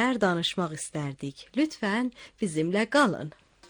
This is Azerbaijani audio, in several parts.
şeylər danışmaq istərdik. Lütfən bizimlə qalın.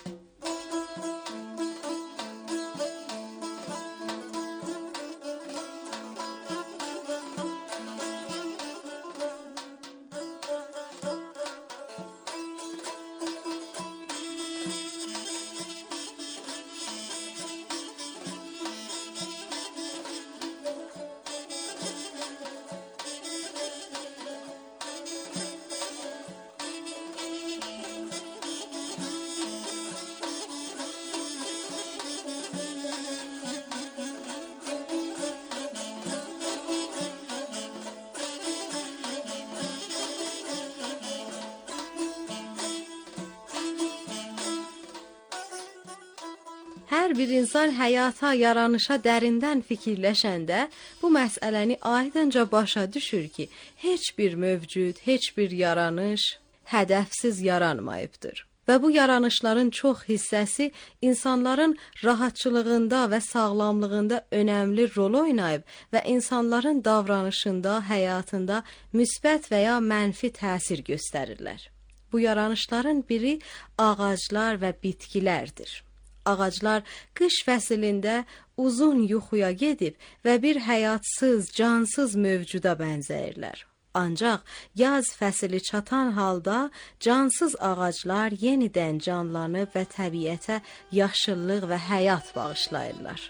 Hər bir insan həyata, yaranışa dərindən fikirləşəndə bu məsələni aydınca başa düşür ki, heç bir mövcud, heç bir yaranış hədəfsiz yaranmayıbdır. Və bu yaranışların çox hissəsi insanların rahatçılığında və sağlamlığında önəmli rol oynayıb və insanların davranışında, həyatında müsbət və ya mənfi təsir göstərirlər. Bu yaranışların biri ağaclar və bitkilərdir. Ağaclar qış fəslində uzun yuxuya gedib və bir həyatsız, cansız mövcuda bənzəyirlər. Ancaq yaz fəsli çatan halda cansız ağaclar yenidən canlanıb və təbiətə yaşıllıq və həyat bağışlayırlar.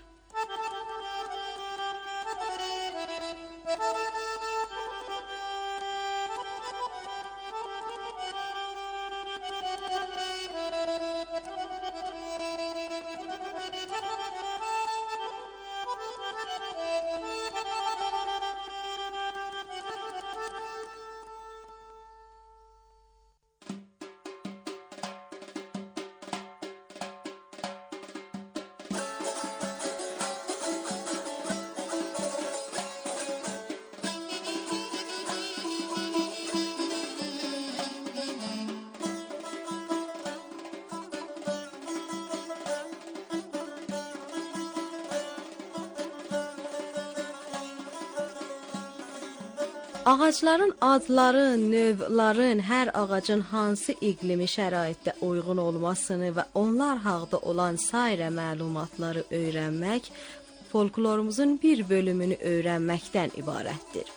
Ağacların adları, növlərin, hər ağacın hansı iqlimi şəraitdə uyğun olmasını və onlar haqqında olan sairə məlumatları öyrənmək folklorumuzun bir bölümünü öyrənməkdən ibarətdir.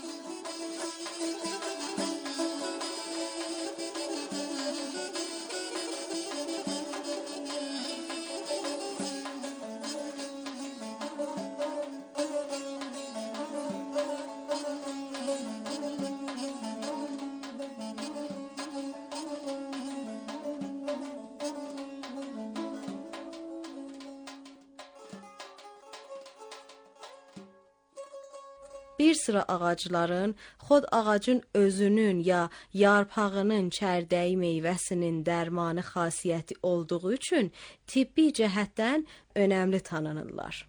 Bir sıra ağacların xod ağacın özünün ya yarpağının çərdəyi meyvəsinin dərmanı xasiyyəti olduğu üçün tibbi cəhətdən önəmli tanınırlar.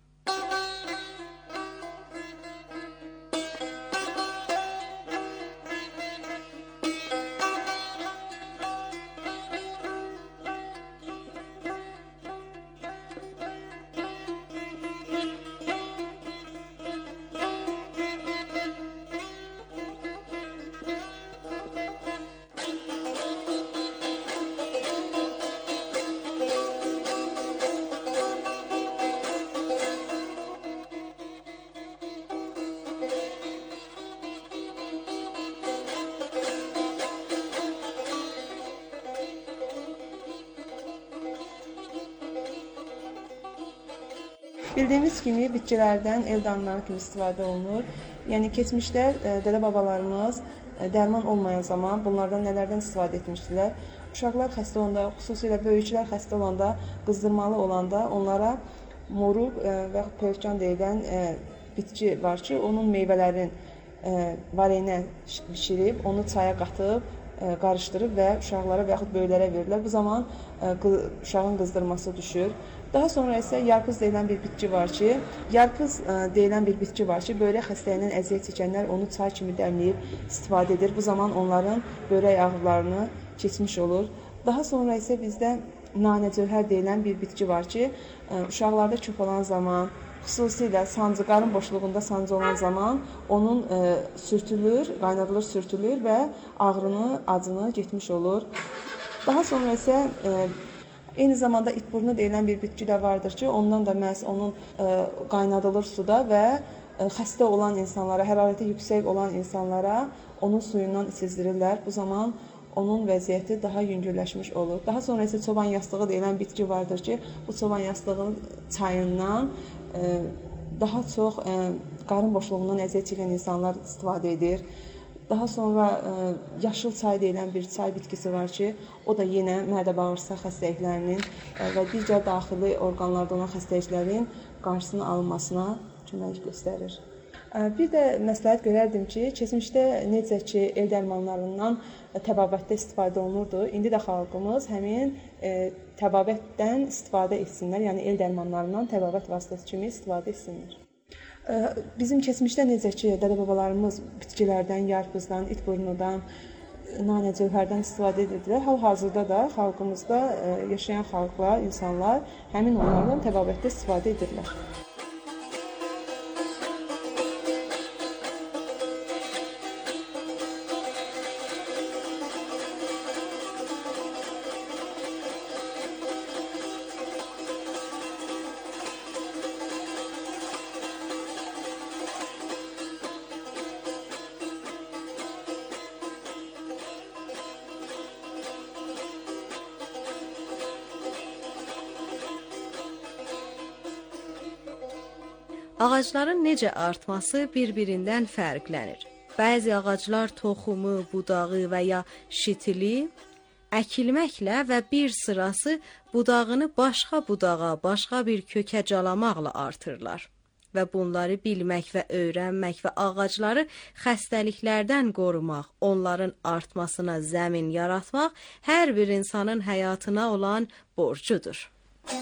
Bildiyimiz kimi bitkilərdən el damları kimi istifadə olunur. Yəni keçmişdə dədə-babalarımız dərman olmayan zaman bunlardan nələrdən istifadə etmişdilər? Uşaqlar xəstə olanda, xüsusilə böyüklər xəstə olanda, qızdırmalı olanda onlara moruq və pövkan deyilən bitki var ki, onun meyvələrin vareynə bişirib, onu çaya qatıb, qarışdırıb və uşaqlara və yaxud böyüklərə verirlər. Bu zaman uşağın qızdırması düşür. Daha sonra isə yarpız deyilən bir bitki var ki, böyrək xəstəliyindən əziyyət çəkənlər onu çay kimi dəmləyib istifadə edir. Bu zaman onların böyrək ağrılarını keçmiş olur. Daha sonra isə bizdə nanəcövhər deyilən bir bitki var ki, uşaqlarda küf olan zaman, xüsusilə sancı, qarın boşluğunda sancı olan zaman onun sürtülür, qaynadılır, sürtülür və ağrını, acını getmiş olur. Daha sonra isə eyni zamanda itburnu deyilən bir bitki də vardır ki, ondan da məhz onun qaynadılır suda və xəstə olan insanlara, hərarəti yüksək olan insanlara onun suyundan içizdirirlər. Bu zaman onun vəziyyəti daha yüngülləşmiş olur. Daha sonra isə çoban yastığı deyilən bitki vardır ki, bu çoban yastığının çayından daha çox qarın boşluğundan əziyyət çəkən insanlar istifadə edir. Daha sonra yaşıl çay deyilən bir çay bitkisi var ki, o da yenə mədə-bağırsaq xəstəliklərinin və digər daxili orqanlarda olan xəstəliklərin qarşısının alınmasına kömək göstərir. Bir də məsləhət görərdim ki, keçmişdə necə ki el dərmanlarından təbabətdə istifadə olunurdu, indi də xalqımız həmin təbabətdən istifadə etsinlər, yəni el dərmanlarından təbabət vasitəsi kimi istifadə etsinlər. Bizim keçmişdə necə ki dədə-babalarımız bitkilərdən, yarpızdan, itburnudan, nanə-cövhərdən istifadə edirdilər, hal-hazırda da xalqımızda yaşayan xalqlar, insanlar həmin onlardan təbabətdə istifadə edirlər. Ağacların necə artması bir-birindən fərqlənir. Bəzi ağaclar toxumu, budağı və ya şitili əkilməklə və bir sırası budağını başqa budağa, başqa bir kökə calamaqla artırlar. Və bunları bilmək və öyrənmək və ağacları xəstəliklərdən qorumaq, onların artmasına zəmin yaratmaq hər bir insanın həyatına olan borcudur.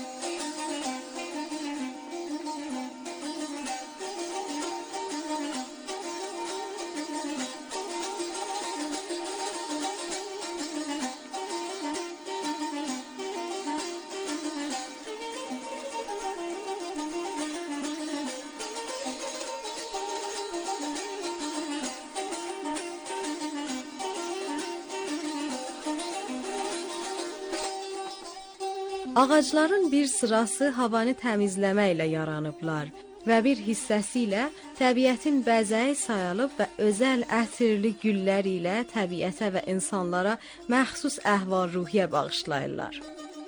Ağacların bir sırası havanı təmizləməklə yaranıblar və bir hissəsi ilə təbiətin bəzəyi sayılıb və özəl ətirli güllər ilə təbiətə və insanlara məxsus əhval-ruhiyyə bağışlayırlar.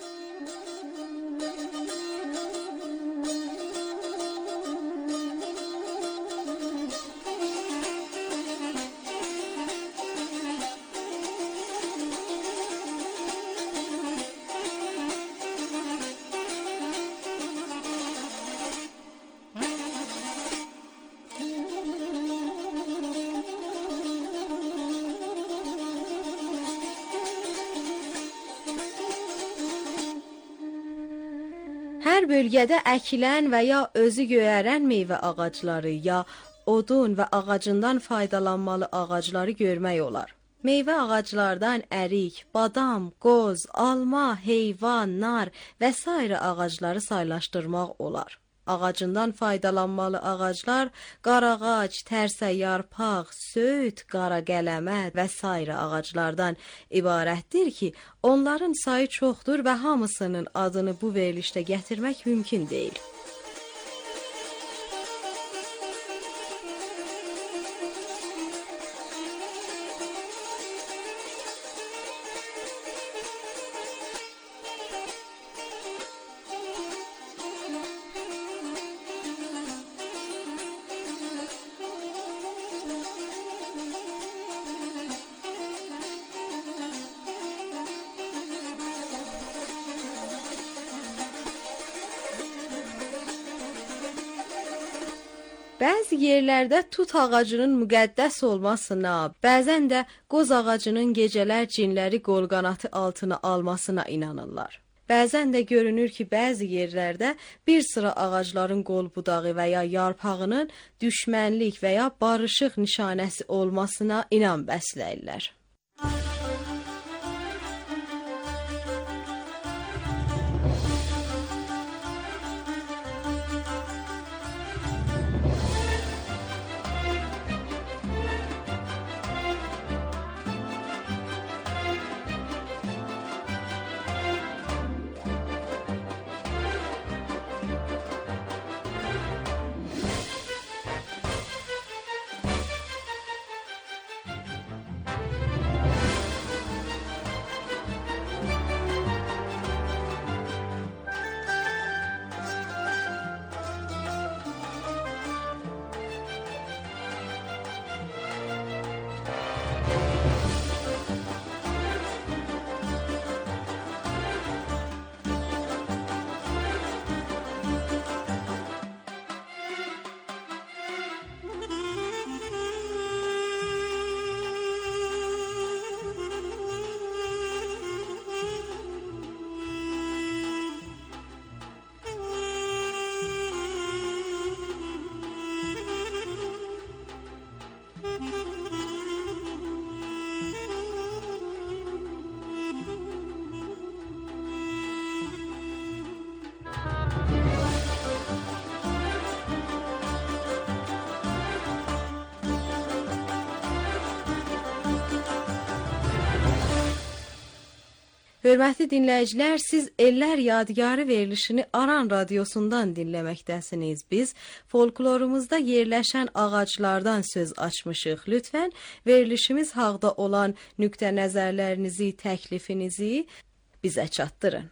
Hər bölgədə əkilən və ya özü göyərən meyvə ağacları ya odun və ağacından faydalanmalı ağacları görmək olar. Meyvə ağaclardan ərik, badam, qoz, alma, heyvan, nar və s. ağacları saylaşdırmaq olar. Ağacından faydalanmalı ağaclar qarağac, tərsə yarpaq, söyüd, qara qələmə və s. ağaclardan ibarətdir ki, onların sayı çoxdur və hamısının adını bu verilişdə gətirmək mümkün deyil. Bəzi yerlərdə tut ağacının müqəddəs olmasına, bəzən də qoz ağacının gecələr cinləri qol-qanatı altına almasına inanırlar. Bəzən də görünür ki, bəzi yerlərdə bir sıra ağacların qol-budağı və ya yarpağının düşmənlik və ya barışıq nişanəsi olmasına inam bəsləyirlər. Hörmətli dinləyicilər, siz Ellər Yadigarı verilişini Aran radiosundan dinləməkdəsiniz. Biz folklorumuzda yerləşən ağaclardan söz açmışıq. Lütfən verilişimiz haqda olan nöqtə nəzərlərinizi, təklifinizi bizə çatdırın.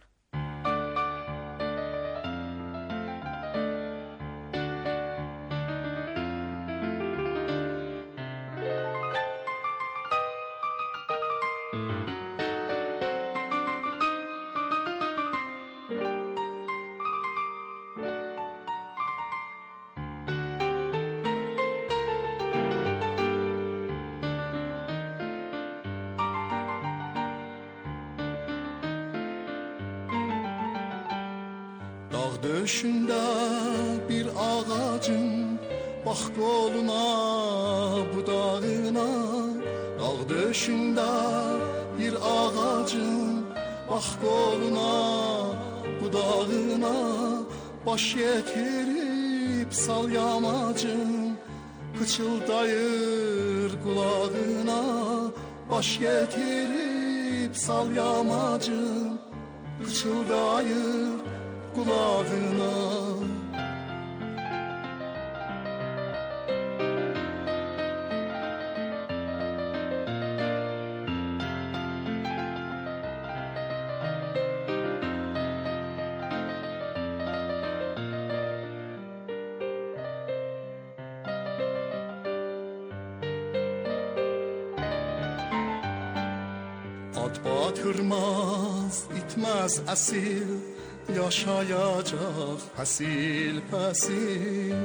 Döşündə bir ağacın, bax qoluna, budağına. Dağ döşündə bir ağacın, bax qoluna, budağına. Baş yetirib sal yamacın, pıçıldayır qulağına. Baş yetirib sal yamacın, pıçıldayır kulağına. At batırmaz, itmez asil, yaşayacaq fəsil fəsil.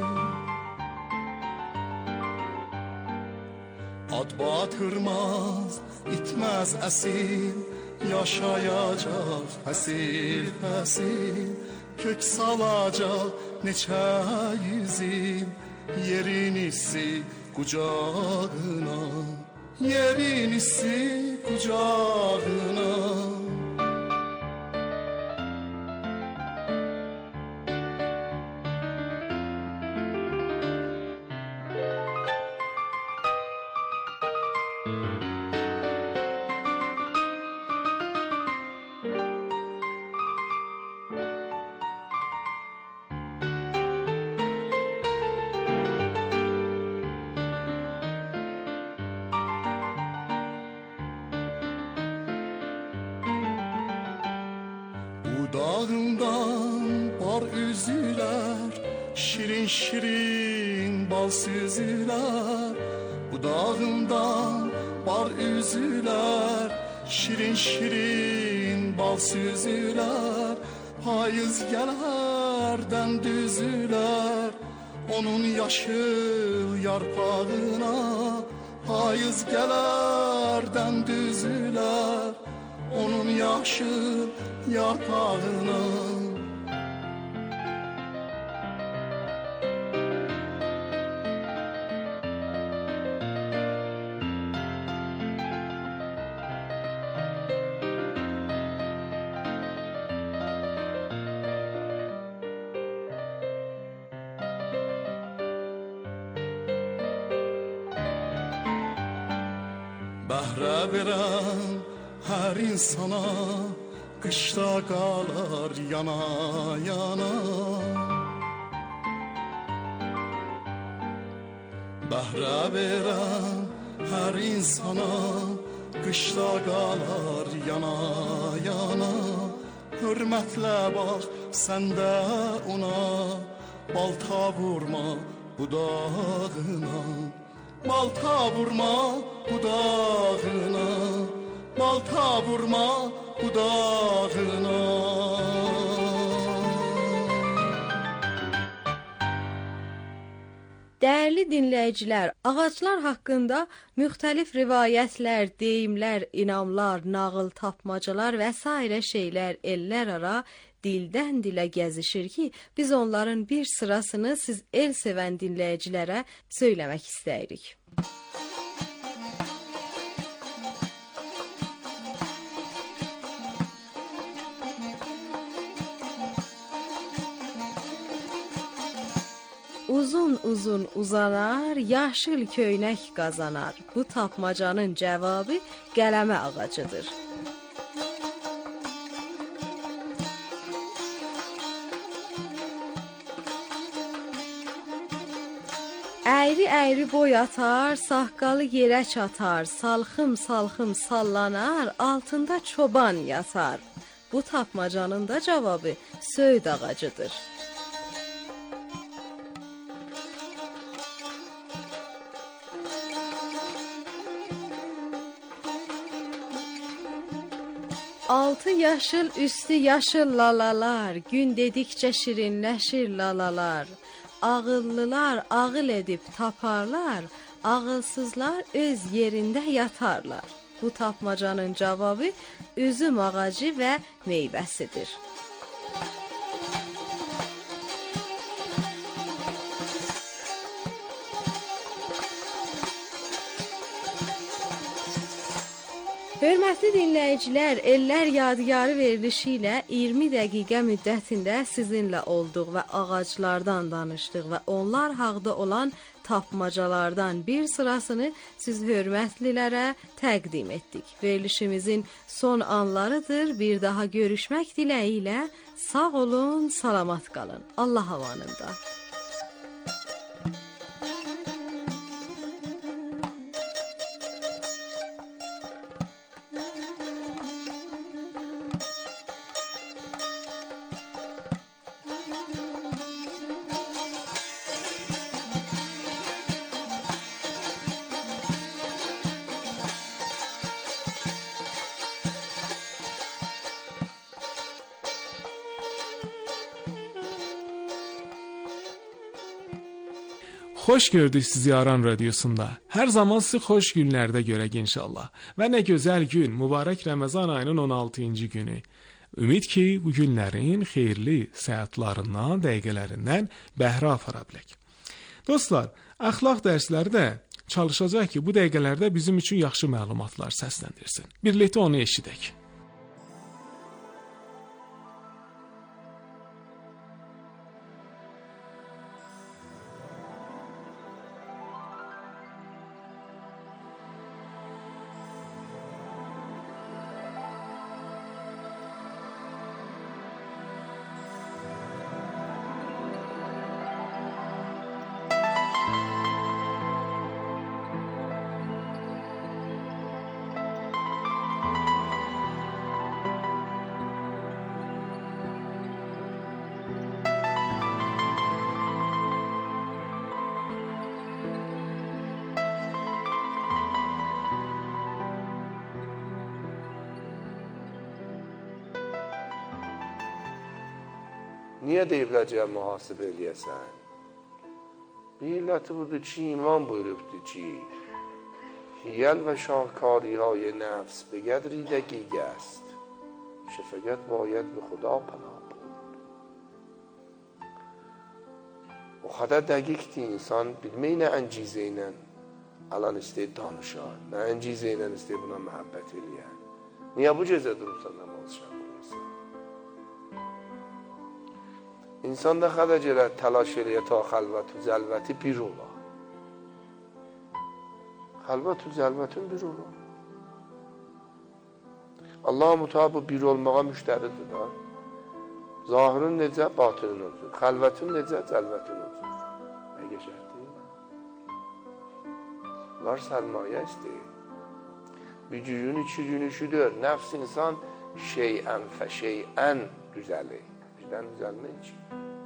Ad batırmaz, itməz əsil, yaşayacaq fəsil fəsil. Kök salacaq neçə yüz il, yerin hissi qucağına, yerin hissi qucağına. Dağından bar üzülər, şirin şirin bal süzülər. Bu dağından bar üzülər, şirin şirin bal süzülər. Payız gələrdən düzülər, onun yaşıl yarpağına. Payız gələrdən düzülər, onun yaşıl yarpağına. Bəhrə verən hər insana, qışda qalar yana yana. Bəhrə verən hər insana, qışda qalar yana yana. Hörmətlə bax sən də ona, balta vurma budağına. Balta vurma budağına, balta vurma budağına. Dəyərli dinləyicilər, ağaclar haqqında müxtəlif rivayətlər, deyimlər, inamlar, nağıl, tapmacalar və s. şeylər ellər ara dildən dilə gəzişir ki, biz onların bir sırasını siz el sevən dinləyicilərə söyləmək istəyirik. Uzun uzun uzanar, yaşıl köynək qazanar. Bu tapmacanın cavabı qələmə ağacıdır. Əyri-əyri boy atar, saqqalı yerə çatar, salxım-salxım sallanar, altında çoban yatar. Bu tapmacanın da cavabı söyüd ağacıdır. Altı yaşıl, üstü yaşıl lalalar, gün dedikcə şirinləşir lalalar. Ağıllılar ağıl edib taparlar, ağılsızlar öz yerində yatarlar. Bu tapmacanın cavabı üzüm ağacı və meyvəsidir. Hörmətli dinləyicilər, Ellər Yadigarı verilişi ilə 20 dəqiqə müddətində sizinlə olduq və ağaclardan danışdıq və onlar haqda olan tapmacalardan bir sırasını siz hörmətlilərə təqdim etdik. Verilişimizin son anlarıdır. Bir daha görüşmək diləyi ilə sağ olun, salamat qalın. Allah amanında. Xoş gördük sizi Aran Radyosunda. Hər zaman sizi xoş günlərdə görək inşallah. Və nə gözəl gün, mübarək Ramazan ayının 16-cı günü. Ümid ki, bu günlərin xeyirli saatlarından, dəqiqələrindən bəhrə apara bilək. Dostlar, əxlaq dərsləri də çalışacaq ki, bu dəqiqələrdə bizim üçün yaxşı məlumatlar səsləndirsin. Birlikdə onu eşidək. Niyə deyiblər ki, mühasibə eləyəsən? Bir illəti budur ki, iman buyurubdur ki, hiyəl və şahkاری های نفس به قدری دقیق است که فقط باید به خدا پناه برد. O kadar dəqiqdir insan bilmək nə əncizə ilə alan istəyir danışar, nə əncizə ilə istəyir buna məhəbbət eləyər. Niyə bu gecə durursan namaz şəhər? İnsan da xərc elə təlaş eləyə ta xəlvət و zəlvəti bir ola. Xəlvət و zəlvətin bir ola. Allah Müteala bu bir olmağa müştəridir da. Zahirin necə, batinin olsun. Xəlvətin necə, zəlvətin olsun. Nə geçərdir? Bunlar sərmayə istəyir. Bir gün, iki gün üşüdür. Nəfs insan şeyən fəşeyən düzəlir. Bizdən düzəlmək için.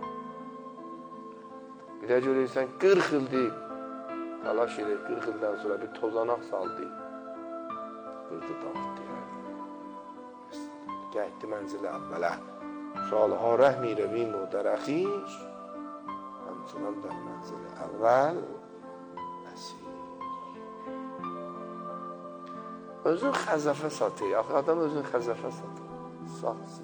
Bir də görürsən 40 ildir talaş edib, 40 ildən sonra bir tozanaq saldı. Qırdı dağıtdı. Gətdi mənzili əvvələ. Sualha rəhmi rəvim o dərəxiş. Həmçinin də mənzili əvvəl əsir. Özün xəzəfə satır. Adam özün xəzəfə satır. Satsın.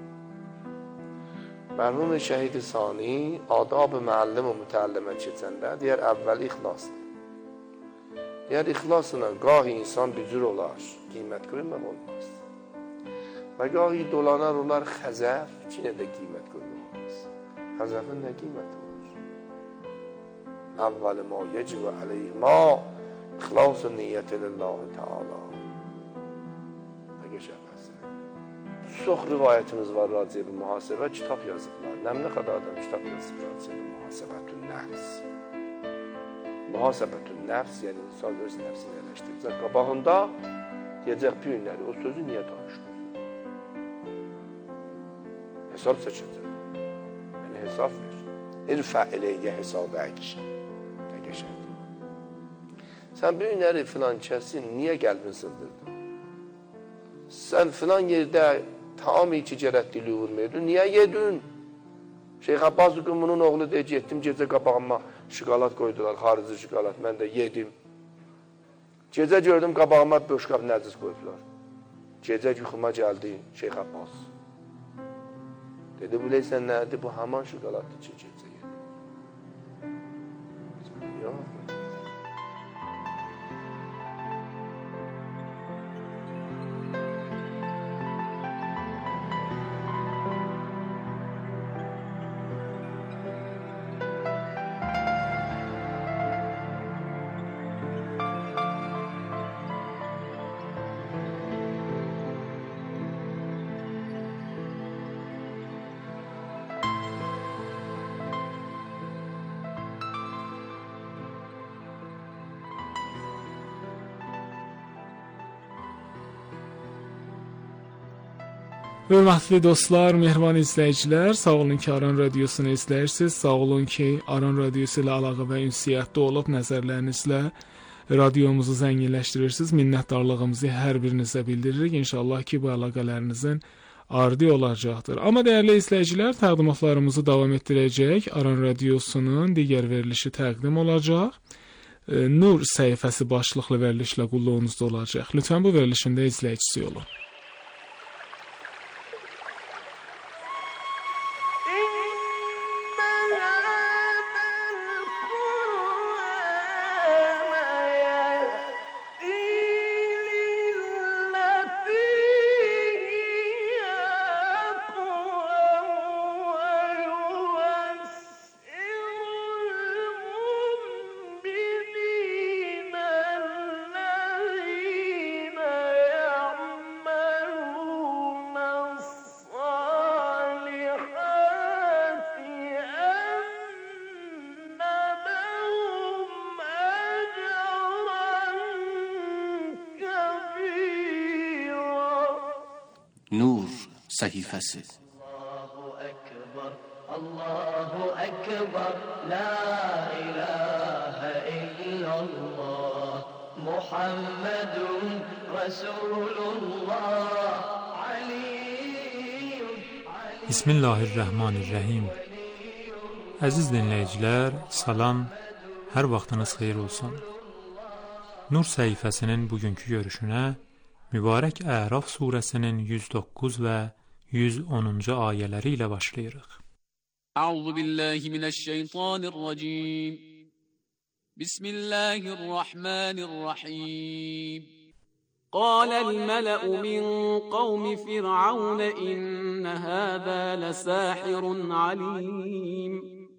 Mərhum şəhid Sani adab-ı müəllim və mütəllimə keçəndə deyər əvvəl ixlasdır. Deyər ixlasına qahi insan bücür olar, qiymət qoymaq olmaz. Və qahi dolanar olar xəzəf, içinə də qiymət qoymaq olmaz. Xəzəfin nə qiyməti var? Əvvəl ma yecibə əleyhma ixlas-ı niyyəti lillahi teala. Və geçər. Çox rivayətimiz var racib-i mühasibə, kitab yazıblar. Nə qədər adam kitab yazıb racib-i mühasibətün nəfs. Muhasebetün nefs, yani insan öz nefsini eleştirecek. Qabağında diyecek bir günleri, o sözü niye danıştın? Hesap seçecek. Yani hesap ver. İrfa ileyye hesabek. Ne geçerdi? Sen bir günleri filan kesin niye gelbin sığdırdın? Sen filan yerde tamamı ticaret dili vurmuyordun. Niye yedin? Şeyh Abbas Hükümünün oğlu deyəcək, etdim gecə qabağıma şokolad koydular, xarici şokolad, mən də yedim. Gecə gördüm qabağıma boşqab nəcis koydular. Gecə yuxuma gəldi Şeyh Abbas. Dedi, biləysən nədir? Bu haman şokoladdır ki, gecə yedim. Yox. Hörmətli dostlar, mehriban izləyicilər, sağ olun ki, Aran Radiosunu izləyirsiniz. Sağ olun ki, Aran Radiosu ilə əlaqə və ünsiyyətdə olub nəzərlərinizlə radiomuzu zənginləşdirirsiniz. Minnətdarlığımızı hər birinizə bildiririk. İnşallah ki, bu əlaqələrinizin ardi olacaqdır. Amma dəyərli izləyicilər, təqdimatlarımızı davam etdirəcək. Aran Radiosunun digər verilişi təqdim olacaq. Nur səhifəsi başlıqlı verilişlə qulluğunuzda olacaq. Lütfən bu verilişin də izləyicisi olun. Nur sahifesi. Allahu Ekber, la ilahe illallah, Muhammedun Resulullah, Aliyyun. Bismillahirrahmanirrahim. Əziz dinləyicilər, salam, hər vaxtınız xeyir olsun. Nur səhifəsinin bugünkü görüşünə mübarək Əraf surəsinin 109 və 110-cu ayələri ilə başlayırıq. Əuzu billahi minəşşeytanirracim. Bismillahirrahmanirrahim. قال الملأ من قوم فرعون إن هذا لساحر عليم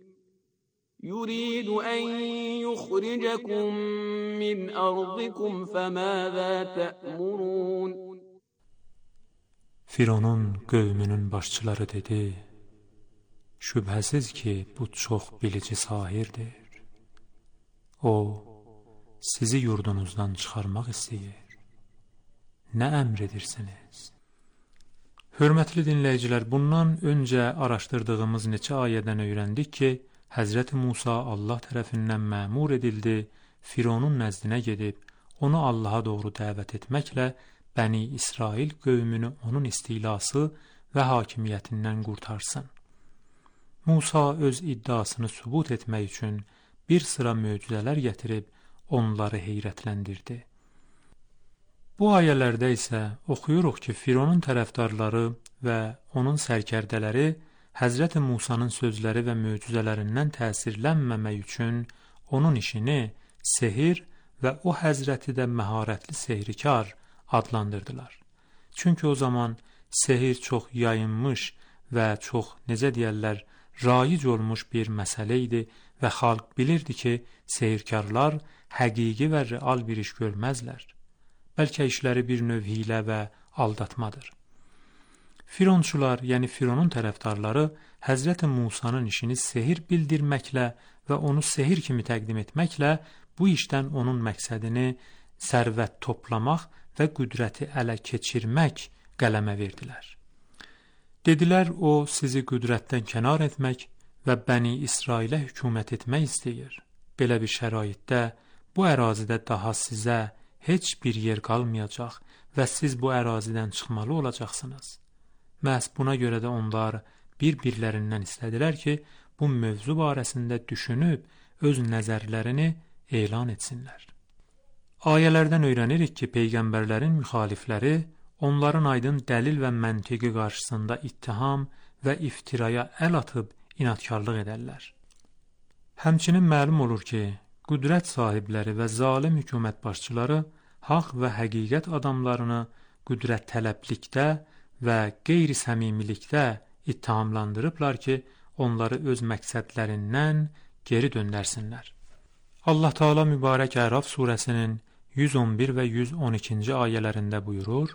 يريد أن يخرجكم من أرضكم فماذا تأمرون. Fironun qövmünün başçıları dedi, şübhəsiz ki bu çox bilici sahirdir. O, sizi yurdunuzdan çıxarmaq istəyir. Nə əmr edirsiniz? Hörmətli dinləyicilər, bundan öncə araşdırdığımız neçə ayədən öyrəndik ki, Həzrəti Musa Allah tərəfindən məmur edildi, Fironun nəzdinə gedib, onu Allaha doğru dəvət etməklə Bəni İsrail qövmünü onun istilası və hakimiyyətindən qurtarsın. Musa öz iddiasını sübut etmək üçün bir sıra möcüzələr gətirib onları heyrətləndirdi. Bu ayələrdə isə oxuyuruq ki, Fironun tərəfdarları və onun sərkərdələri Həzrəti Musanın sözləri və möcüzələrindən təsirlənməmək üçün onun işini sehir və o həzrəti də məharətli sehrikar adlandırdılar. Çünki o zaman sehir çox yayınmış və çox, necə deyərlər, raic olmuş bir məsələ idi və xalq bilirdi ki, sehirkarlar həqiqi və real bir iş görməzlər. Bəlkə işləri bir növ hiylə və aldatmadır. Fironçular, yəni Fironun tərəfdarları Həzrəti Musanın işini sehir bildirməklə və onu sehir kimi təqdim etməklə bu işdən onun məqsədini sərvət toplamaq və qüdrəti ələ keçirmək qələmə verdilər. Dedilər, o sizi qüdrətdən kənar etmək və Bəni İsrailə hökumət etmək istəyir. Belə bir şəraitdə bu ərazidə daha sizə heç bir yer qalmayacaq və siz bu ərazidən çıxmalı olacaqsınız. Məhz buna görə də onlar bir-birlərindən istədilər ki, bu mövzu barəsində düşünüb öz nəzərlərini elan etsinlər. Ayələrdən öyrənirik ki, peyğəmbərlərin müxalifləri onların aydın dəlil və məntiqi qarşısında ittiham və iftiraya əl atıb inatkarlıq edərlər. Həmçinin məlum olur ki, qüdrət sahibləri və zalim hökumət başçıları haqq və həqiqət adamlarını qüdrət tələblikdə və qeyri-səmimilikdə ittihamlandırıblar ki, onları öz məqsədlərindən geri döndərsinlər. Allah Teala mübarək Əraf surəsinin 111 və 112-ci ayələrində buyurur: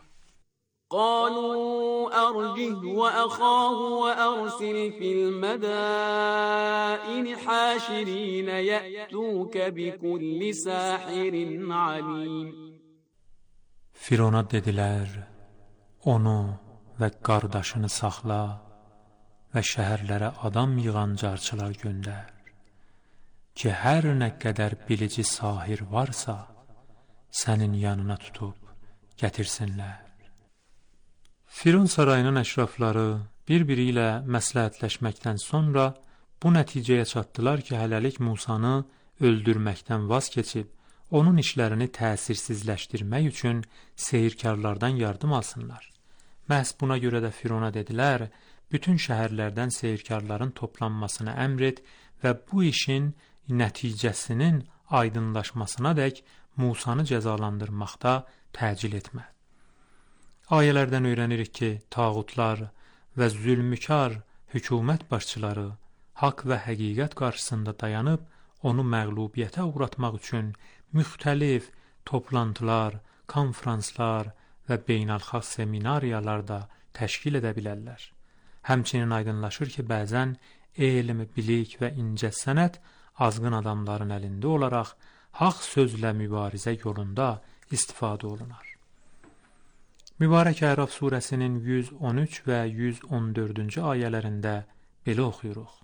قالوا أرجه وأخاه وأرسل في المدائن حاشرين يأتوك بكل ساحر عليم. Firona dedilər, onu və qardaşını saxla və şəhərlərə adam yığan carçılar göndər ki, hər nə qədər bilici sahir varsa, sənin yanına tutub gətirsinlər. Firon sarayının əşrafları bir-biri ilə məsləhətləşməkdən sonra bu nəticəyə çatdılar ki, hələlik Musanı öldürməkdən vaz keçib, onun işlərini təsirsizləşdirmək üçün sehirkarlardan yardım alsınlar. Məhz buna görə də Firona dedilər, bütün şəhərlərdən sehirkarların toplanmasını əmr et və bu işin nəticəsinin aydınlaşmasına dək Musanı cəzalandırmaqda təcil etmə. Ayələrdən öyrənirik ki, tağutlar və zülmkar hökumət başçıları haqq və həqiqət qarşısında dayanıb onu məğlubiyyətə uğratmaq üçün müxtəlif toplantılar, konfranslar və beynəlxalq seminariyalar da təşkil edə bilərlər. Həmçinin aydınlaşır ki, bəzən elm, bilik və incəsənət azğın adamların əlində olaraq haqq sözlə mübarizə yolunda istifadə olunar. Mübarək Əraf surəsinin 113 və 114-cü ayələrində belə oxuyuruq.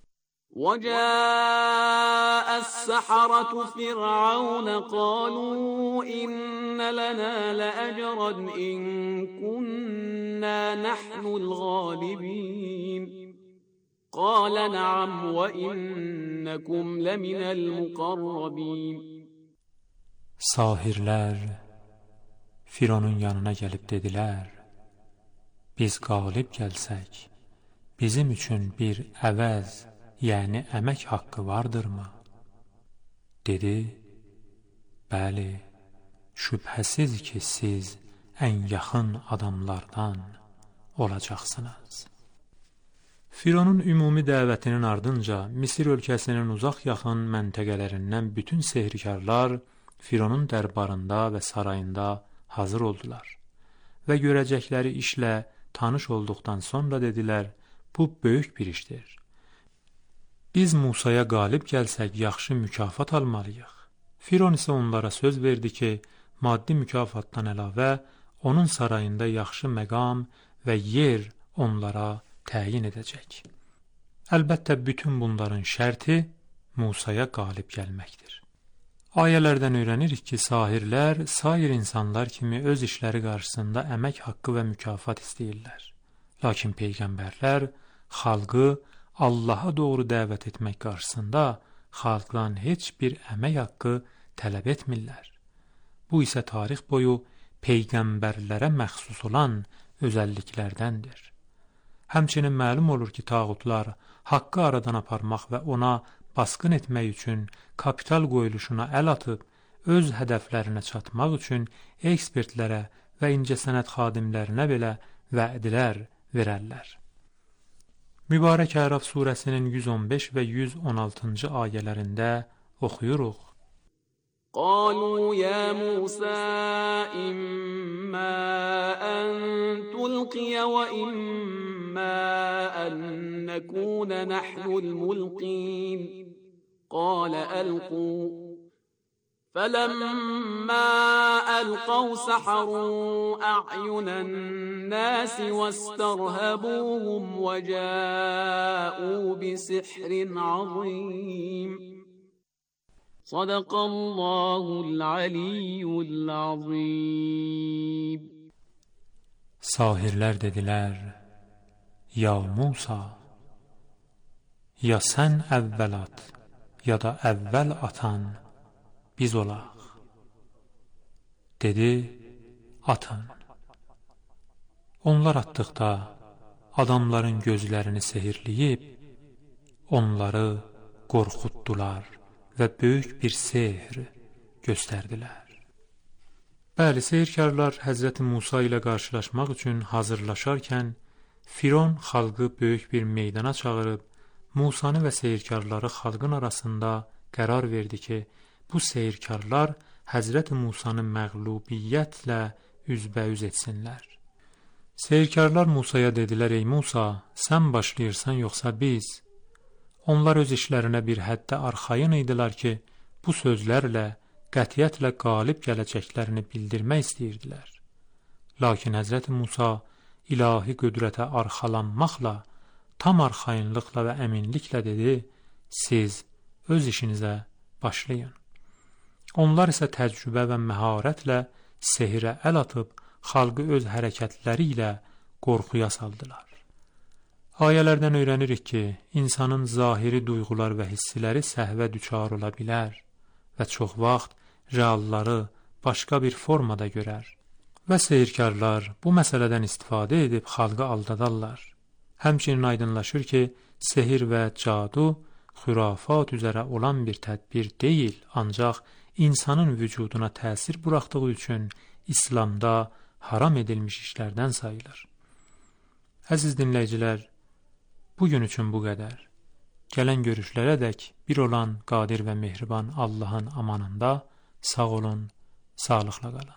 وجاء السحرة فرعون قالوا إن لنا لأجرا إن كنا نحن الغالبين قال نعم وإنكم لمن المقربين. Sahirlər Fironun yanına gəlib dedilər, biz qalib gəlsək, bizim üçün bir əvəz, yəni əmək haqqı vardırmı? Dedi, bəli, şübhəsiz ki, siz ən yaxın adamlardan olacaqsınız. Fironun ümumi dəvətinin ardınca Misir ölkəsinin uzaq yaxın məntəqələrindən bütün sehirkarlar Fironun dərbarında və sarayında hazır oldular və görəcəkləri işlə tanış olduqdan sonra dedilər, bu böyük bir işdir. Biz Musaya qalib gəlsək, yaxşı mükafat almalıyıq. Firon isə onlara söz verdi ki, maddi mükafatdan əlavə onun sarayında yaxşı məqam və yer onlara təyin edəcək. Əlbəttə, bütün bunların şərti Musaya qalib gəlməkdir. Ayələrdən öyrənirik ki, sahirlər sair insanlar kimi öz işləri qarşısında əmək haqqı və mükafat istəyirlər. Lakin peyğəmbərlər xalqı Allaha doğru dəvət etmək qarşısında xalqdan heç bir əmək haqqı tələb etmirlər. Bu isə tarix boyu peyğəmbərlərə məxsus olan özəlliklərdəndir. Həmçinin məlum olur ki, tağutlar haqqı aradan aparmaq və ona basqın etmək üçün kapital qoyuluşuna əl atıb, öz hədəflərinə çatmaq üçün ekspertlərə və incəsənət xadimlərinə belə vədlər verərlər. Mübarək Əraf surəsinin 115 və 116-cı ayələrində oxuyuruq. قالوا يا موسى إما أن تلقي وإما أن نكون نحن الملقين قال ألقوا فلما ألقوا سحروا أعين الناس واسترهبوهم وجاءوا بسحر عظيم صدق الله العلی العظیم. Sahirlər dedilər: Ya Musa, ya sən əvvəl at, ya da əvvəl atan biz olaq. Dedi: atın. Onlar atdıqda adamların gözlərini sehirləyib onları qorxutdular və böyük bir sehr göstərdilər. Bəli, sehirkarlar Həzrəti Musa ilə qarşılaşmaq üçün hazırlaşarkən Firon xalqı böyük bir meydana çağırıb Musanı və sehirkarları xalqın arasında qərar verdi ki, bu sehirkarlar Həzrəti Musanı məğlubiyyətlə üzbəüz etsinlər. Sehirkarlar Musaya dedilər: ey Musa, sən başlayırsan yoxsa biz? Onlar öz işlərinə bir həddə arxayın idilər ki, bu sözlərlə qətiyyətlə qalib gələcəklərini bildirmək istəyirdilər. Lakin Həzrəti Musa ilahi qüdrətə arxalanmaqla, tam arxayınlıqla və əminliklə dedi: siz öz işinizə başlayın. Onlar isə təcrübə və məharətlə sehirə əl atıb, xalqı öz hərəkətləri ilə qorxuya saldılar. Ayələrdən öyrənirik ki, insanın zahiri duyğular və hissiləri səhvə düçar ola bilər və çox vaxt realları başqa bir formada görər. Və sehirkarlar bu məsələdən istifadə edib xalqı aldadarlar. Həmçinin aydınlaşır ki, sehir və cadu xürafat üzərə olan bir tədbir deyil, ancaq insanın vücuduna təsir buraxdığı üçün İslamda haram edilmiş işlərdən sayılır. Əziz dinləyicilər, bugün üçün bu qədər. Gələn görüşlərədək bir olan qadir və mehriban Allahın amanında sağ olun, sağlıqla qalın.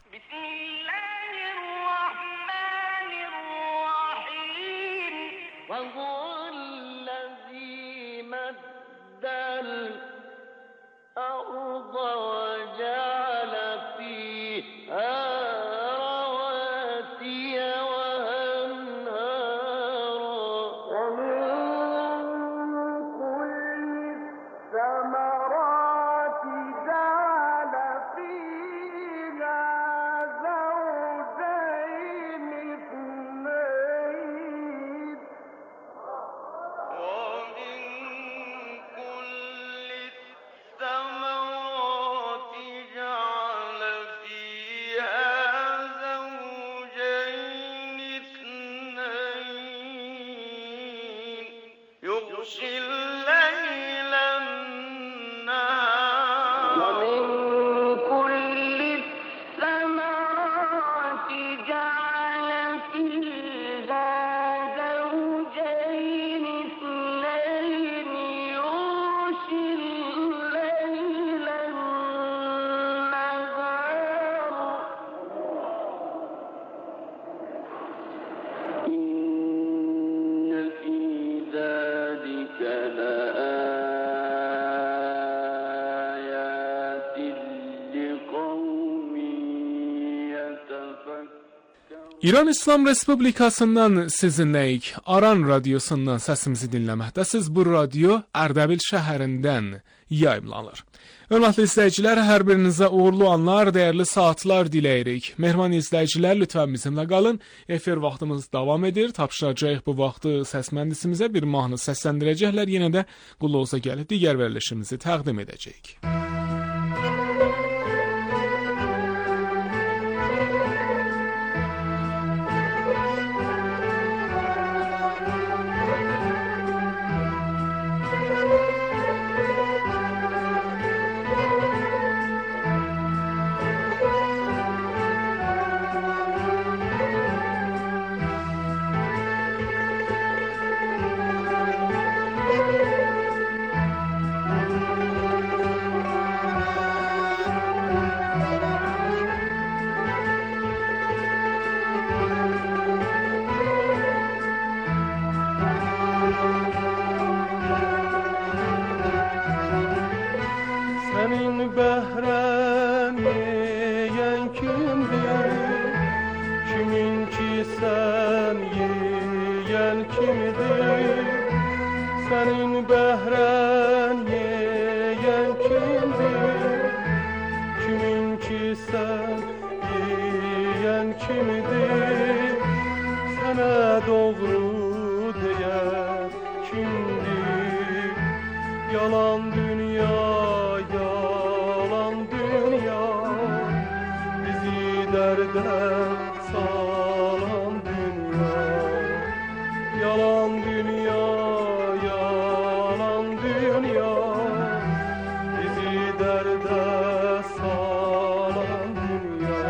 İran İslam Respublikasından sizinləyik. Aran radiosundan səsimizi dinləməkdəsiz. Bu radio Ərdəbil şəhərindən yayımlanır. Hörmətli izləyicilər, hər birinizə uğurlu anlar, dəyərli saatlar diləyirik. Mehriban izləyicilər, lütfən bizimlə qalın. Efir vaxtımız davam edir. Tapşıracağıq bu vaxtı səs mühəndisimizə bir mahnı səsləndirəcəklər. Yenə də qulluğunuza gəlib digər verilişimizi təqdim edəcəyik. bəhrən yeyən kimdir? Sənin bəhrən yeyən kimdir? Kimin ki sən yeyən kimdir? Sənə doğru deyən kimdir? Yalan dünya, yalan dünya, bizi dərdə salan dünya. Yalan dünya, yalan dünya, bizi dərdə salan dünya.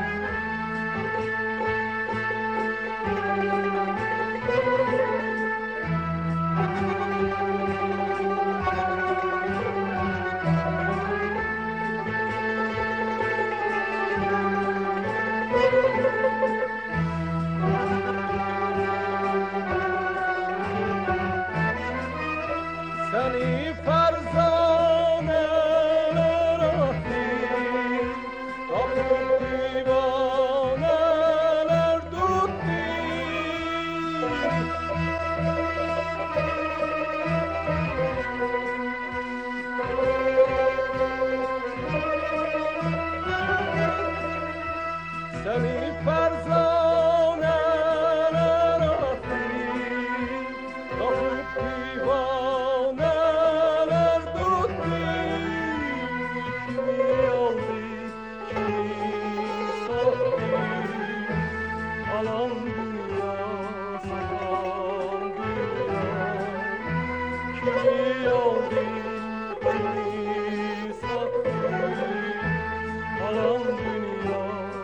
Səni fərzanələr atdı, tapıb divanələr tutdu. Səni fərzanələr atdı, tapıb divanələr tutdu. Kimi aldı, kimi satdı, alan dünya, satan dünya. Kimi aldı, kimi satdı, alan dünya,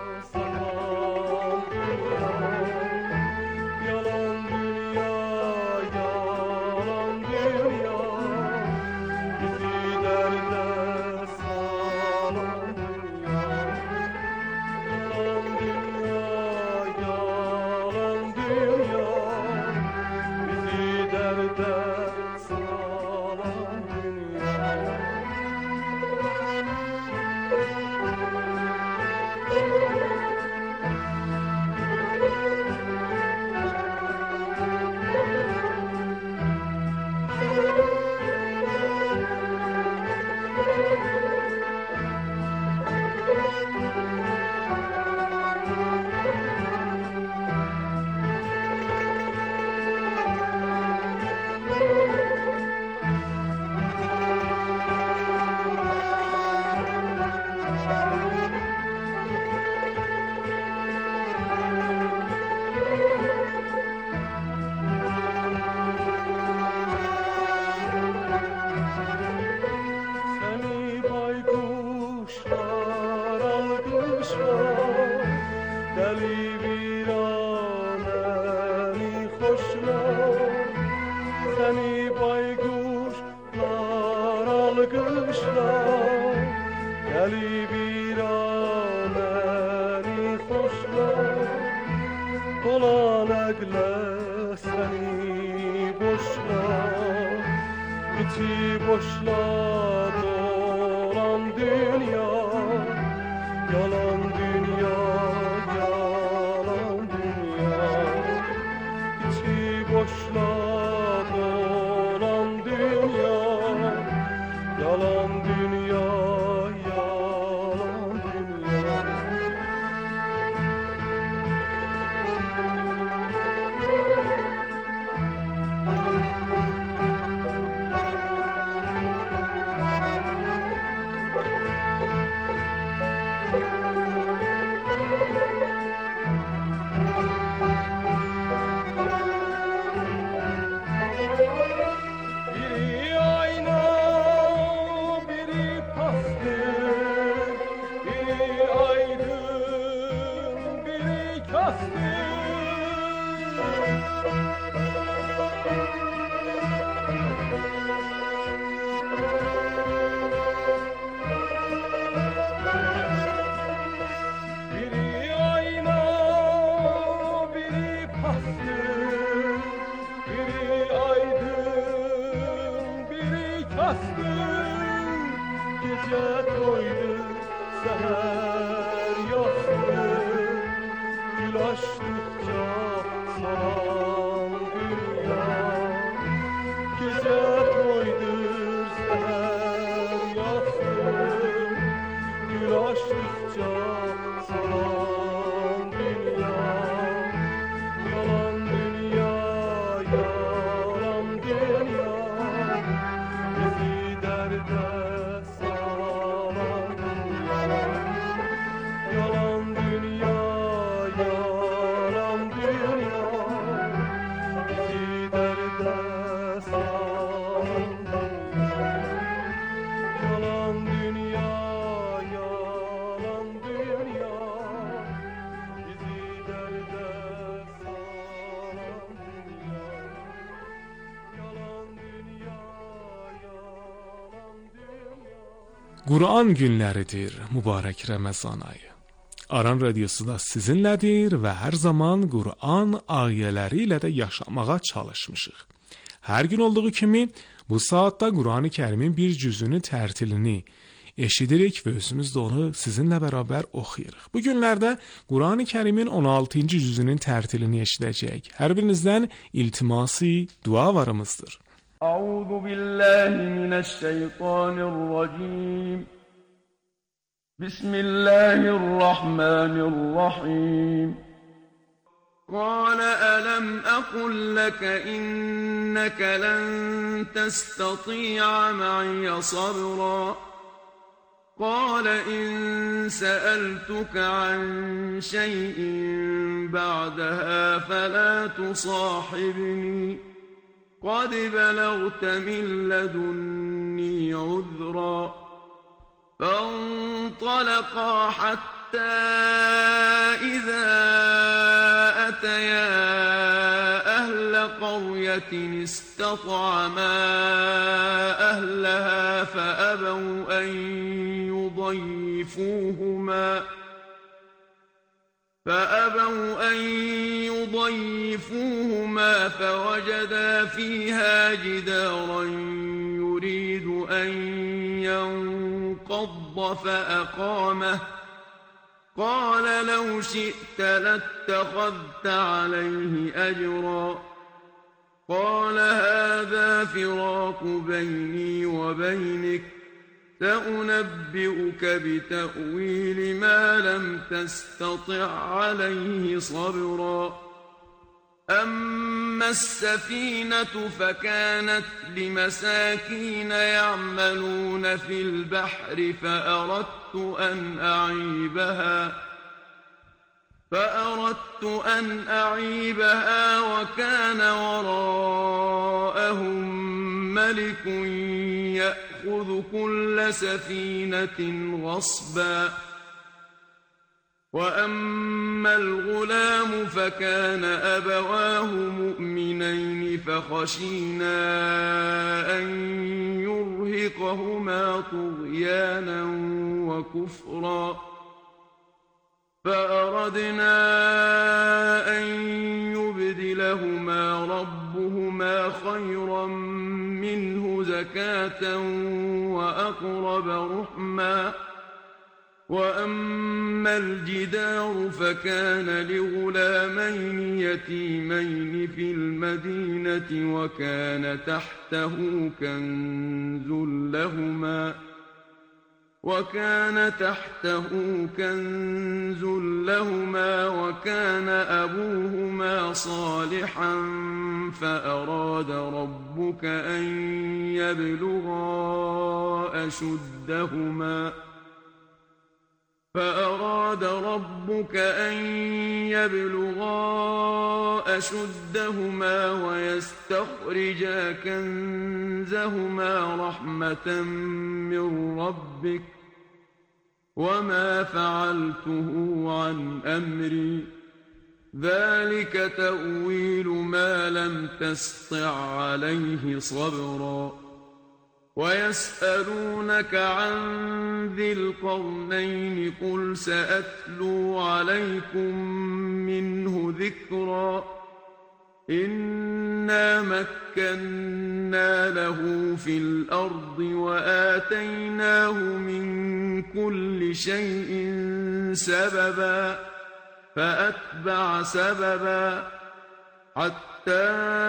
satan dünya. Yalan dünya, yalan dünya, bizi dərdə salan dünya. Yalan dünya, yalan dünya, bizi dərdə salan dünya. Səni baykuşlar alqışlar, dəli viranəni xoşlar. Səni baykuşlar alqışlar, dəli viranəni xoşlar. Dolan əqlə səni boşlar, içi boşla dolan dünya. Yalan dünya, yalan dünya, içi boşla dolan dünya. Yalan dünya, yalan dünya. Biri ayna, biri pastır, biri aydın, biri kastır. Biri ayna, biri pastır, biri aydın, biri kastır. Gece doydu, seher yastır, gül açtıkça salam dünya. Gece toydur seher yastır, gül açtıkça salam dünya. Yalan dünya, yalan dünya, bizi derde salan dünya. Yalan dünya, yalan dünya, bizi derde salan dünya. Yalan dünya, yalan dünya, bizi derde salan dünya. Yalan dünya, yalan dünya. Quran günləridir, mübarək Ramazan ayı. Aran radiosu da sizinlədir və hər zaman Quran ayələri ilə də yaşamağa çalışmışıq. Hər gün olduğu kimi bu saatda Quran-ı Kərimin bir cüzünü tərtilini eşidirik və özümüz də onu sizinlə bərabər oxuyuruq. Bu günlərdə Quran-ı Kərimin 16-cı cüzünün tərtilini eşidəcəyik. Hər birinizdən iltimasi dualarımızdır. أعوذ بالله من الشيطان الرجيم. بسم الله الرحمن الرحيم. قال ألم أقل لك إنك لن تستطيع معي صبرا. قال إن سألتك عن شيء بعدها فلا تصاحبني قد بلغت من لدني عذرا. فانطلقا حتى إذا أتيا أهل قرية استطعما أهلها فأبوا أن يضيفوهما فوجدا فيها جدارا يريد أن ينقض فأقامه. قال لو شئت لاتخذت عليه أجرا. قال هذا فراق بيني وبينك سأنبئك بتأويل ما لم تستطع عليه صبرا. أما السفينة فكانت لمساكين يعملون في البحر فأردت أن أعيبها وكان وراءهم ملك يأخذ كل سفينة غصبا. وأما الغلام فكان أبواه مؤمنين فخشينا أن يرهقهما طغيانا وكفرا. فأردنا أن يبدلهما ربهما خيرا منه زكاة وأقرب رحما. وأما الجدار فكان لغلامين يتيمين في المدينة وكان تحته كنز لهما وكان أبوهما صالحا فأراد ربك أن يبلغا أشدهما ويستخرجا كنزهما رحمة من ربك وما فعلته عن أمري ذلك تأويل ما لم تسطع عليه صبرا. ويسألونك عن ذي القرنين قل سأتلو عليكم منه ذكرا. إنا مكنا له في الأرض وآتيناه من كل شيء سببا فأتبع سببا حتى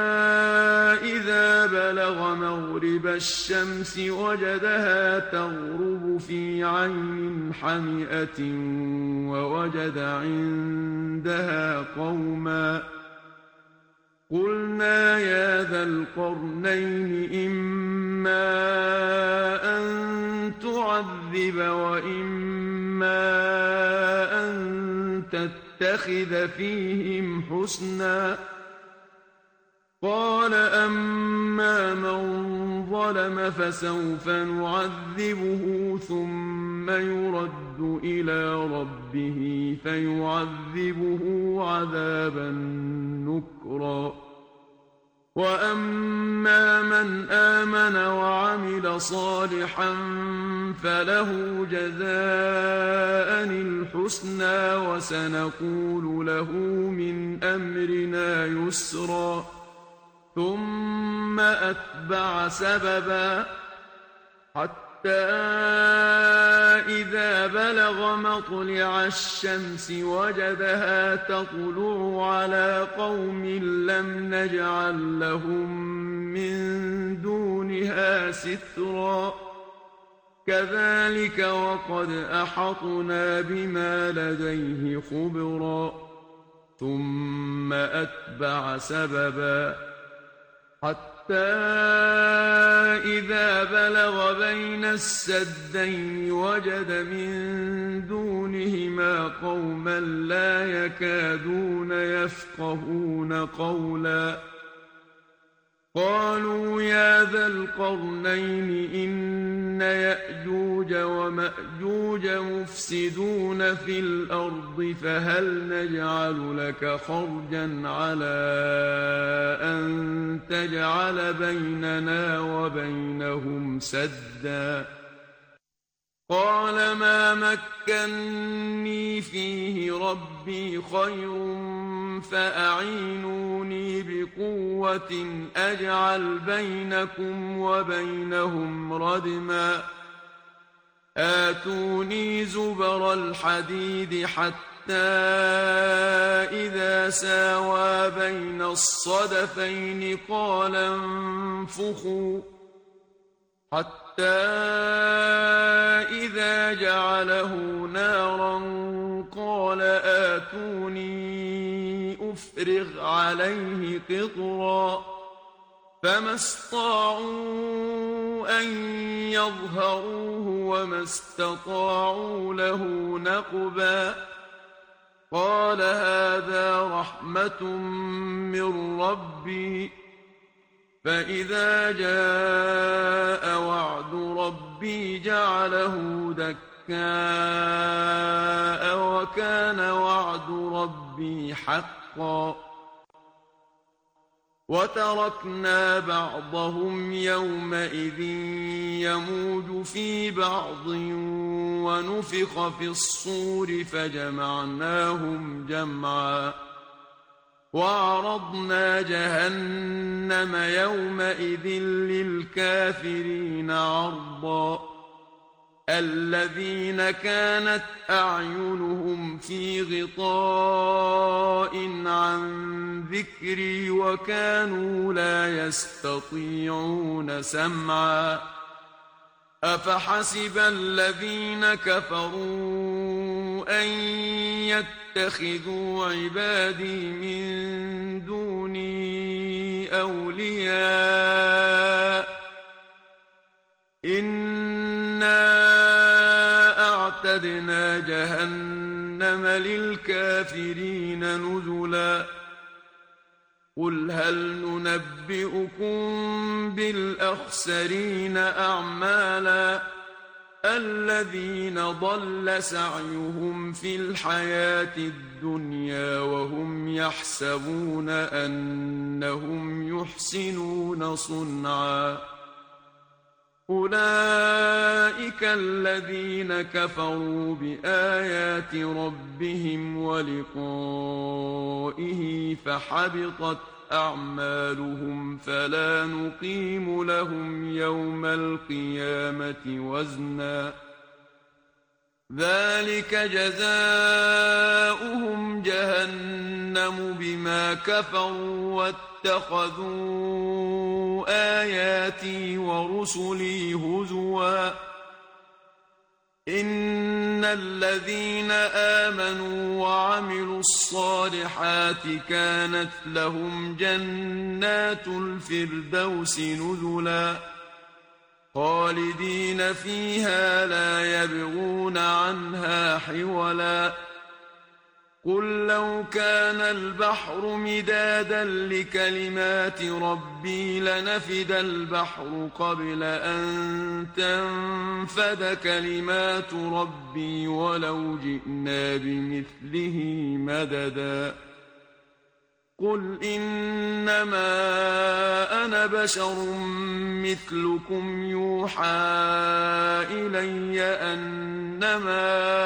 إذا بلغ مغرب الشمس وجدها تغرب في عين حمئة ووجد عندها قوما قلنا يا ذا القرنين إما أن تعذب وإما أن تتخذ فيهم حسنا قال أما من ظلم فسوف نعذبه ثم يرد إلى ربه فيعذبه عذابا نكرا وأما من آمن وعمل صالحا فله جزاء الحسنى وسنقول له من أمرنا يسرا ثم أتبع سببا حتى إذا بلغ مطلع الشمس وجدها تطلع على قوم لم نجعل لهم من دونها سترا كذلك وقد أحطنا بما لديه خبرا ثم أتبع سببا حتى إذا بلغ بين السدين وجد من دونهما قوما لا يكادون يفقهون قولا قالوا يا ذا القرنين إن يأجوج ومأجوج مفسدون في الأرض فهل نجعل لك خرجا على أن تجعل بيننا وبينهم سدا قال ما مكني فيه ربي خير فأعينوني بقوة أجعل بينكم وبينهم ردما آتوني زبر الحديد حتى إذا ساوى بين الصدفين قال انفخوا حتى إذا جعله نارا قال آتوني أفرغ عليه قطرا فما استطاعوا أن يظهروه وما استطاعوا له نقبا قال هذا رحمة من ربي فإذا جاء وعد ربي جعله دكاء وكان وعد ربي حقا وتركنا بعضهم يومئذ يموج في بعض ونفخ في الصور فجمعناهم جمعا وعرضنا جهنم يومئذ للكافرين عرضا الذين كانت أعينهم في غطاء عن ذكري وكانوا لا يستطيعون سمعا أفحسب الذين كفروا أن يتخذوا عبادي من دوني أولياء إنا أعتدنا جهنم للكافرين نزلا قل هل ننبئكم بالأخسرين أعمالا الذين ضل سعيهم في الحياة الدنيا وهم يحسبون أنهم يحسنون صنعا أولئك الذين كفروا بآيات ربهم ولقائه فحبطت أعمالهم فلا نقيم لهم يوم القيامة وزنا ذلك جزاؤهم جهنم بما كفروا واتخذوا آياتي ورسلي هزوا إن الذين آمنوا وعملوا الصالحات كانت لهم جنات الفردوس نزلا خالدين فيها لا يبغون عنها حولا قل لو كان البحر مدادا لكلمات ربي لنفد البحر قبل أن تنفد كلمات ربي ولو جئنا بمثله مددا قل إنما أنا بشر مثلكم يوحى إلي أنما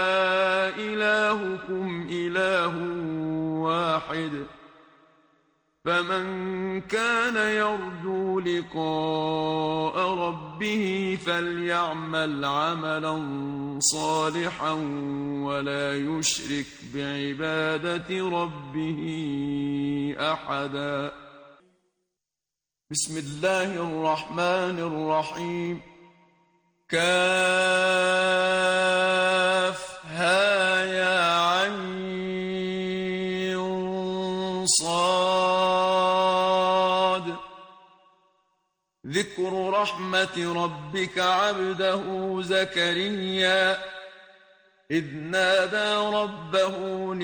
إلهكم إله واحد فمن كان يرجو لقاء ربه فليعمل عملا صالحا ولا يشرك بعبادة ربه أحدا بسم الله الرحمن الرحيم كافها يا عين صاد ذكر رحمة ربك عبده زكريا إذ نادى ربه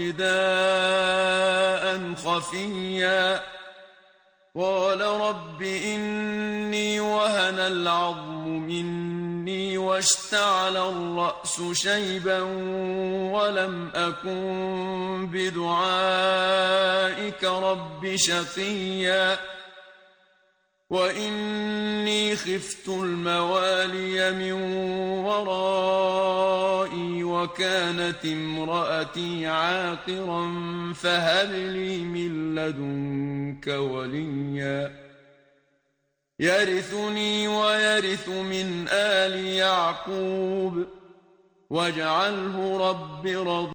نداء خفيا قال رب إني وهن العظم مني واشتعل الرأس شيبا ولم أكن بدعائك رب شقيا وإني خفت الموالي من ورائي وكانت امرأتي عاقرا فهب لي من لدنك وليا يرثني ويرث من آل يعقوب واجعله رب رضيا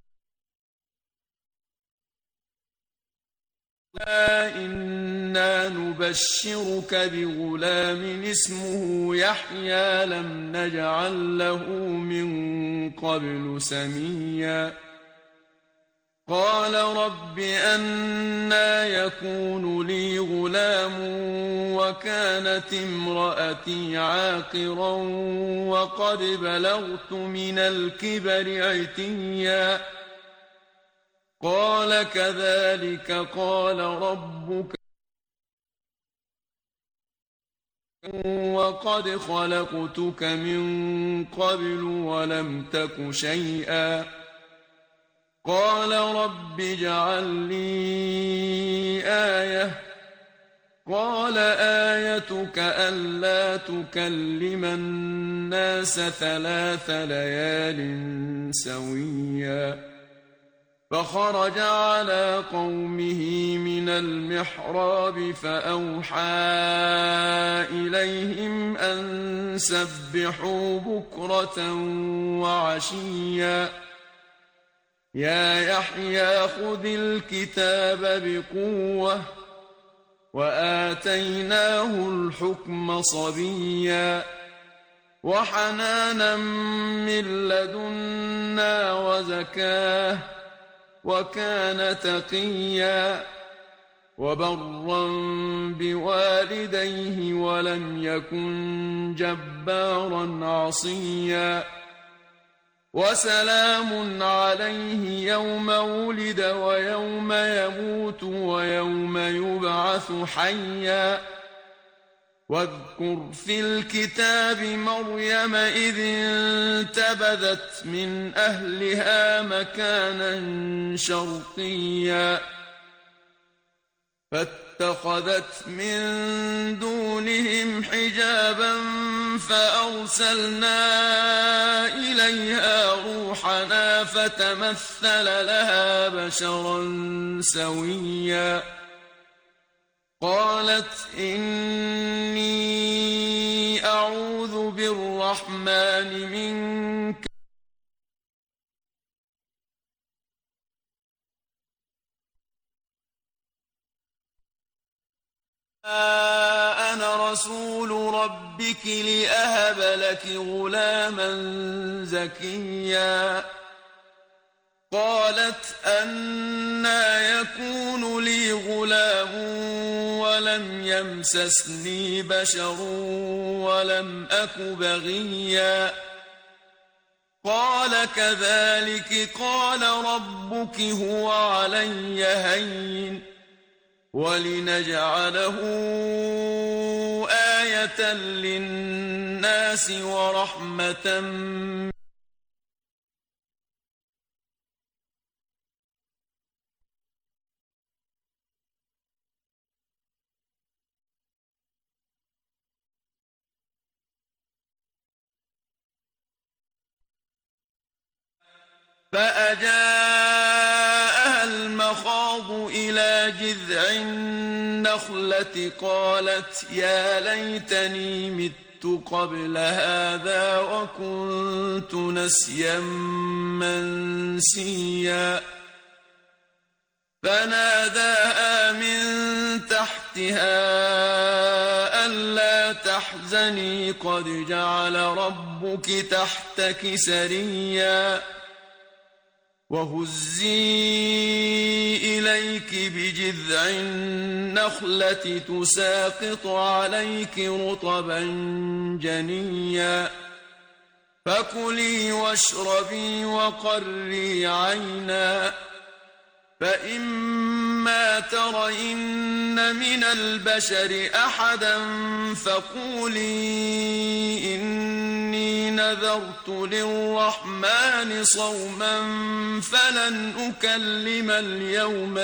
إنا نبشرك بغلام اسمه يحيى لم نجعل له من قبل سميا قال رب أنى يكون لي غلام وكانت امرأتي عاقرا وقد بلغت من الكبر عتيا قال كذلك قال ربك وقد خلقتك من قبل ولم تك شيئا قال رب اجعل لي آية قال آيتك ألا تكلم الناس 3 ليال سويا فخرج على قومه من المحراب فأوحى إليهم أن سبحوا بكرة وعشيا يا يحيى خذ الكتاب بقوة وآتيناه الحكم صبيا وحنانا من لدنا وزكاه وكان تقيا وبرا بوالديه ولم يكن جبارا عصيا وسلام عليه يوم ولد ويوم يموت ويوم يبعث حيا واذكر في الكتاب مريم إذ انتبذت من أهلها مكانا شرقيا فاتخذت من دونهم حجابا فأرسلنا إليها روحنا فتمثل لها بشرا سويا قالت إني أعوذ بالرحمن منك أنا رسول ربك لأهب لك غلاما زكيا قالت أنى يكون لي غلام ولم يمسسني بشر ولم أك بغيا قال كذلك قال ربك هو علي هين ولنجعله آية للناس ورحمة فأجاءها المخاض إلى جذع النخلة قالت يا ليتني مت قبل هذا وكنت نسيا منسيا فناداها من تحتها ألا تحزني قد جعل ربك تحتك سريا وهزي إليك بجذع النخلة تساقط عليك رطبا جنيا فكلي واشربي وقري عينا فإما ترين من البشر أحدا فقولي إني نذرت للرحمن صوما فلن أكلم اليوم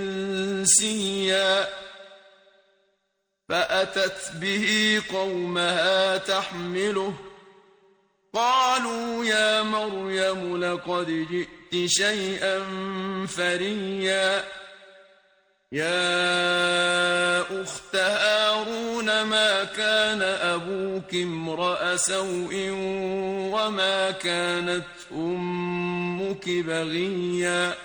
إنسيا فأتت به قومها تحمله قالوا يا مريم لقد جئت شيئا فريا يا أخت هارون ما كان أبوك امرأ سوء وما كانت أمك بغيا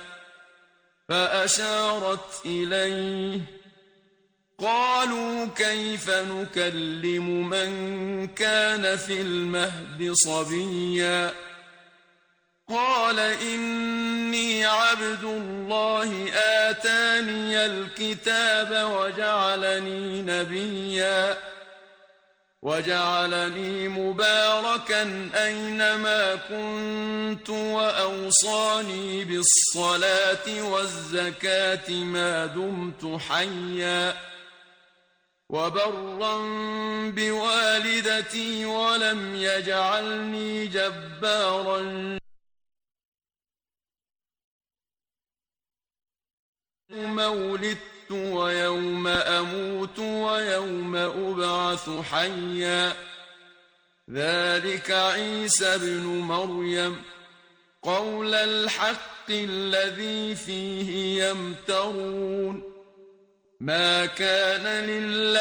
فأشارت إليه قالوا كيف نكلم من كان في المهد صبيا قال إني عبد الله آتاني الكتاب وجعلني نبيا وجعلني مباركا أينما كنت وأوصاني بالصلاة والزكاة ما دمت حيا وبرا بوالدتي ولم يجعلني جبارا يوم ولدت ويوم أموت ويوم أبعث حيا ذلك عيسى ابن مريم قول الحق الذي فيه يمترون ما كان لله